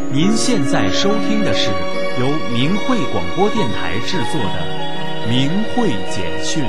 您现在收听的是由明慧广播电台制作的《明慧简讯》。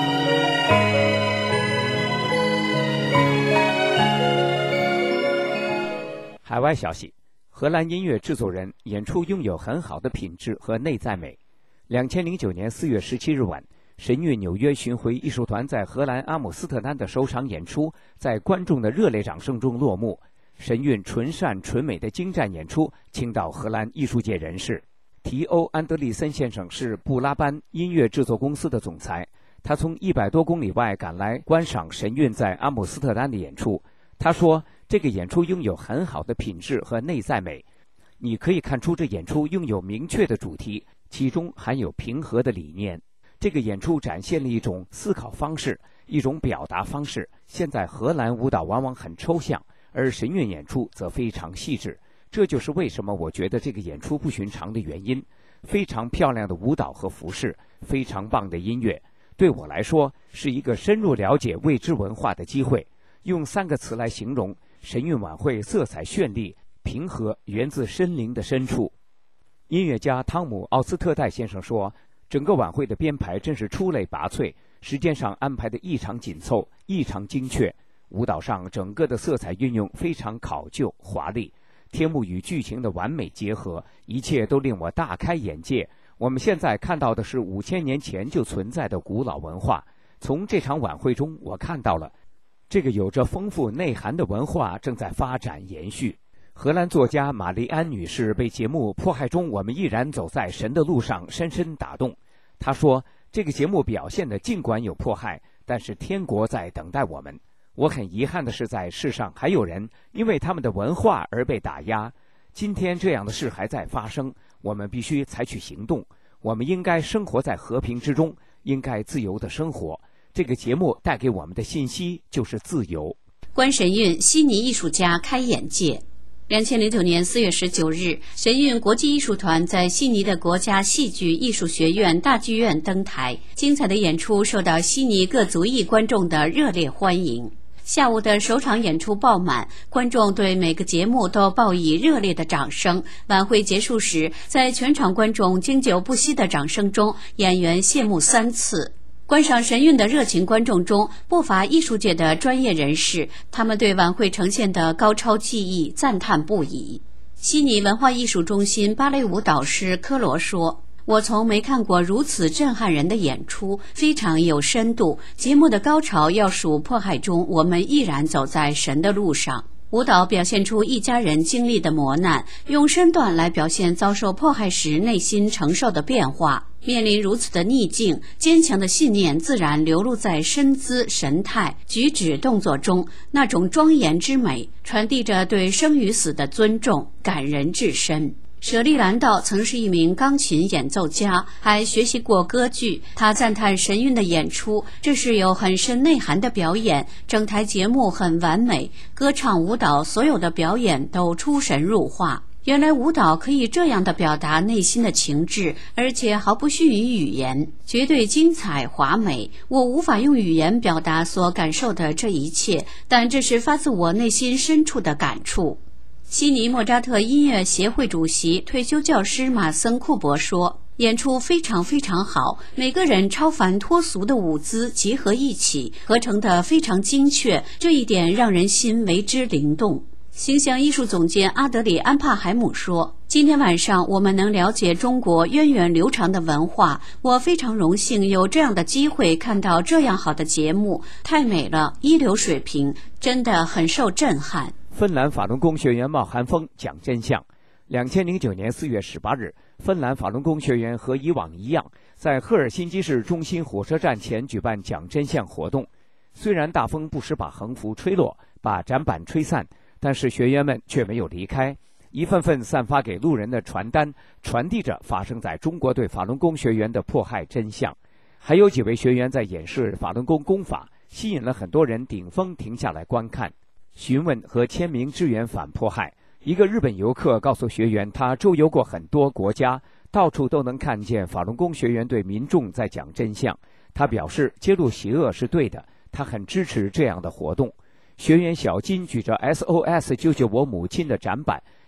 海外消息：荷兰音乐制作人演出拥有很好的品质和内在美。2009年4月17日晚，神韵纽约巡回艺术团在荷兰阿姆斯特丹的首场演出，在观众的热烈掌声中落幕。神韵纯善纯美的精湛演出倾倒荷兰艺术界人士。提欧·安德利森先生是布拉班音乐制作公司的总裁，他从100多公里外赶来观赏神韵在阿姆斯特丹的演出。他说，这个演出拥有很好的品质和内在美，你可以看出这演出拥有明确的主题，其中含有平和的理念。这个演出展现了一种思考方式，一种表达方式。现在荷兰舞蹈往往很抽象，而神韵演出则非常细致，这就是为什么我觉得这个演出不寻常的原因。非常漂亮的舞蹈和服饰，非常棒的音乐，对我来说是一个深入了解未知文化的机会。用3个词来形容，神韵晚会色彩绚丽、平和，源自身灵的深处。音乐家汤姆·奥斯特代先生说，整个晚会的编排真是出类拔萃，时间上安排的异常紧凑，异常精确。舞蹈上整个的色彩运用非常考究华丽，天幕与剧情的完美结合，一切都令我大开眼界。我们现在看到的是5000年前就存在的古老文化。从这场晚会中，我看到了这个有着丰富内涵的文化正在发展延续。荷兰作家玛丽安女士被节目《迫害中我们依然走在神的路上》深深打动。她说，这个节目表现的尽管有迫害，但是天国在等待我们。我很遗憾的是，在世上还有人因为他们的文化而被打压。今天这样的事还在发生，我们必须采取行动。我们应该生活在和平之中，应该自由的生活。这个节目带给我们的信息就是自由。 观神韵，悉尼艺术家开眼界。2009年4月19日，神韵国际艺术团在悉尼的国家戏剧艺术学院大剧院登台，精彩的演出受到悉尼各族裔观众的热烈欢迎。下午的首场演出爆满，观众对每个节目都报以热烈的掌声。晚会结束时，在全场观众经久不息的掌声中，演员谢幕3次。观赏神韵的热情观众中不乏艺术界的专业人士，他们对晚会呈现的高超技艺赞叹不已。悉尼文化艺术中心芭蕾舞导师科罗说，我从没看过如此震撼人的演出，非常有深度。节目的高潮要数迫害中我们依然走在神的路上。舞蹈表现出一家人经历的磨难，用身段来表现遭受迫害时内心承受的变化。面临如此的逆境，坚强的信念自然流露在身姿、神态、举止、动作中，那种庄严之美，传递着对生与死的尊重，感人至深。舍利兰道曾是一名钢琴演奏家，还学习过歌剧。他赞叹神韵的演出，这是有很深内涵的表演，整台节目很完美，歌唱、舞蹈所有的表演都出神入化。原来舞蹈可以这样的表达内心的情志，而且毫不逊于语言，绝对精彩华美。我无法用语言表达所感受的这一切，但这是发自我内心深处的感触。悉尼莫扎特音乐协会主席退休教师马森库伯说，演出非常非常好，每个人超凡脱俗的舞姿结合一起，合成得非常精确，这一点让人心为之灵动。形象艺术总监阿德里安帕海姆说，今天晚上我们能了解中国源远流长的文化，我非常荣幸有这样的机会看到这样好的节目，太美了，一流水平，真的很受震撼。 芬兰法轮功学员冒寒风讲真相。2009年4月18日，芬兰法轮功学员和以往一样，在赫尔辛基市中心火车站前举办讲真相活动。虽然大风不时把横幅吹落，把展板吹散，但是学员们却没有离开。一份份散发给路人的传单，传递着发生在中国对法轮功学员的迫害真相。还有几位学员在演示法轮功功法，吸引了很多人顶风停下来观看。询问和签名支援反迫害。一个日本游客告诉学员，他周游过很多国家，到处都能看见法轮功学员对民众在讲真相。他表示，揭露邪恶是对的，他很支持这样的活动。学员小金举着 SOS 救救我母亲的展板，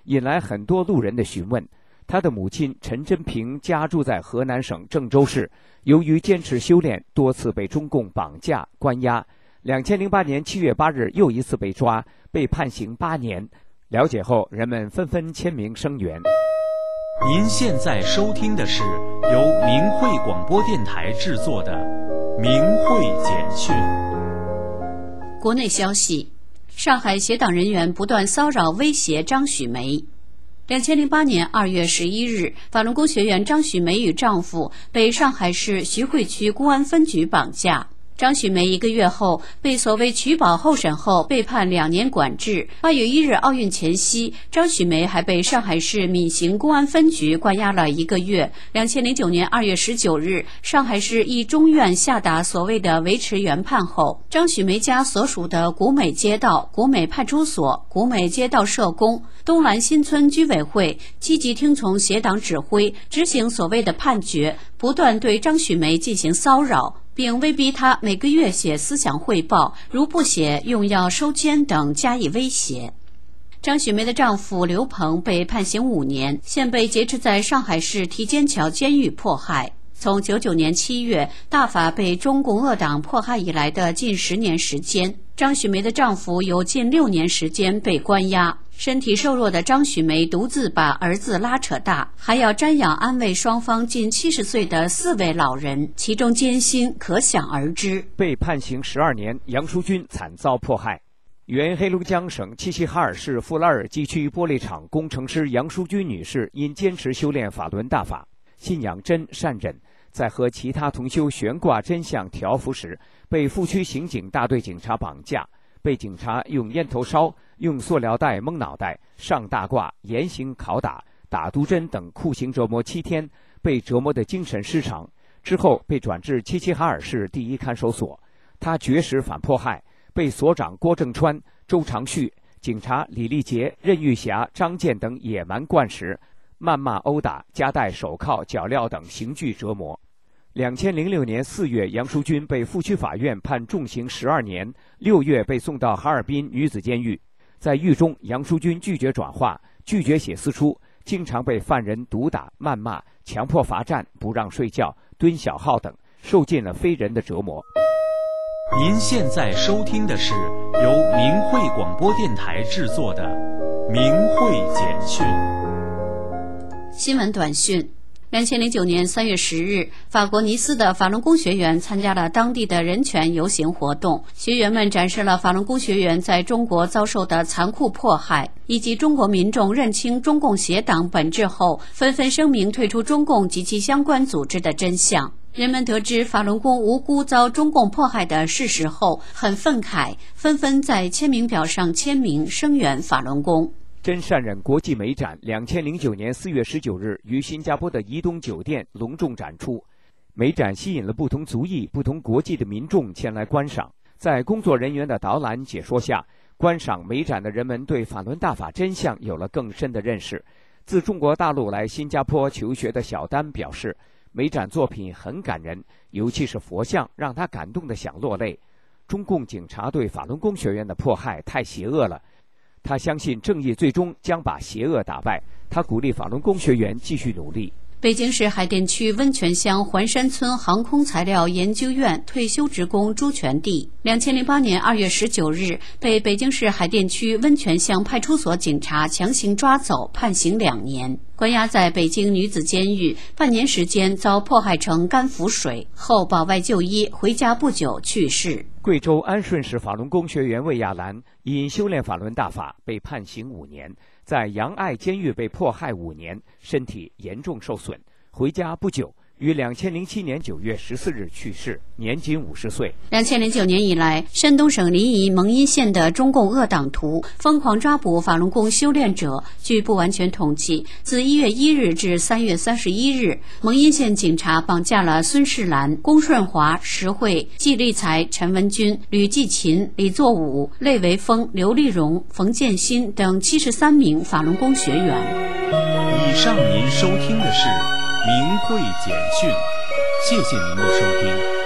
引来很多路人的询问。他的母亲陈真平家住在河南省郑州市，由于坚持修炼，多次被中共绑架关押。2008年7月8日又一次被抓，被判刑8年。了解后，人们纷纷签名声援。 您现在收听的是由明慧广播电台制作的《明慧简讯》。 国内消息：上海协党人员不断骚扰威胁张许梅。2008年2月11日，法轮功学员张许梅与丈夫被上海市徐汇区公安分局绑架。张许梅1个月后被所谓取保候审后被判2年管制。8月1日奥运前夕，张许梅还被上海市闵行公安分局关押了1个月。2009年2月19日，上海市一中院下达所谓的维持原判后，张许梅家所属的古美街道、古美派出所、古美街道社工、东兰新村居委会积极听从协党指挥，执行所谓的判决，不断对张许梅进行骚扰，并威逼他每个月写思想汇报，如不写用药收监等加以威胁。张许梅的丈夫刘鹏被判刑5年，现被劫持在上海市提监桥监狱迫害。从99年7月大法被中共恶党迫害以来的近10年时间，张许梅的丈夫有近6年时间被关押。身体瘦弱的张许梅独自把儿子拉扯大，还要瞻仰安慰双方近70岁的4位老人，其中艰辛可想而知。 被判刑12年，杨淑君惨遭迫害。原黑龙江省齐齐哈尔市富拉尔基区玻璃厂工程师杨淑君女士因坚持修炼法轮大法，信仰真善忍，在和其他同修悬挂真相条幅时，被副区刑警大队警察绑架，被警察用烟头烧、用塑料袋蒙脑袋、上大褂、严刑拷打、打毒针等酷刑折磨7天，被折磨的精神失常。之后被转至齐齐哈尔市第1看守所。他绝食反迫害，被所长郭正川、周长旭、警察李立杰、任玉霞、张健等野蛮灌食、谩骂殴打，夹带手铐、脚镣等刑具折磨。2006年4月，杨淑君被副区法院判重刑12年，6月被送到哈尔滨女子监狱。在狱中，杨淑君拒绝转化，拒绝写私书，经常被犯人毒打、谩骂、强迫罚站、不让睡觉、蹲小号等，受尽了非人的折磨。 您现在收听的是由明慧广播电台制作的《明慧简讯》。 新闻短讯：2009年3月10日，法国尼斯的法轮功学员参加了当地的人权游行活动。学员们展示了法轮功学员在中国遭受的残酷迫害，以及中国民众认清中共邪党本质后，纷纷声明退出中共及其相关组织的真相。人们得知法轮功无辜遭中共迫害的事实后，很愤慨，纷纷在签名表上签名声援法轮功。 真善忍国际美展2009年4月19日于新加坡的怡东酒店隆重展出。美展吸引了不同族裔、不同国籍的民众前来观赏。在工作人员的导览解说下，观赏美展的人们对法轮大法真相有了更深的认识。自中国大陆来新加坡求学的小丹表示，美展作品很感人，尤其是佛像让他感动得想落泪。中共警察对法轮功学员的迫害太邪恶了，他相信正义最终将把邪恶打败。他鼓励法轮功学员继续努力。 北京市海淀区温泉乡环山村航空材料研究院退休职工朱全娣，2008年2月19日被北京市海淀区温泉乡派出所警察强行抓走，判刑2年，关押在北京女子监狱，半年时间遭迫害成肝腹水，后保外就医，回家不久去世。 贵州安顺市法轮功学员魏亚兰因修炼法轮大法被判刑5年，在杨爱监狱被迫害5年，身体严重受损，回家不久，于2007年9月14日去世，年仅50岁。 2009年以来，山东省临沂蒙阴县的中共恶党徒疯狂抓捕法轮功修炼者。据不完全统计，自1月1日至3月31日，蒙阴县警察绑架了孙世兰、龚顺华、石慧、季立才、陈文军、吕继勤、李作武、类维峰、刘立荣、冯建新等73名法轮功学员。 以上您收听的是明慧简讯，谢谢您的收听。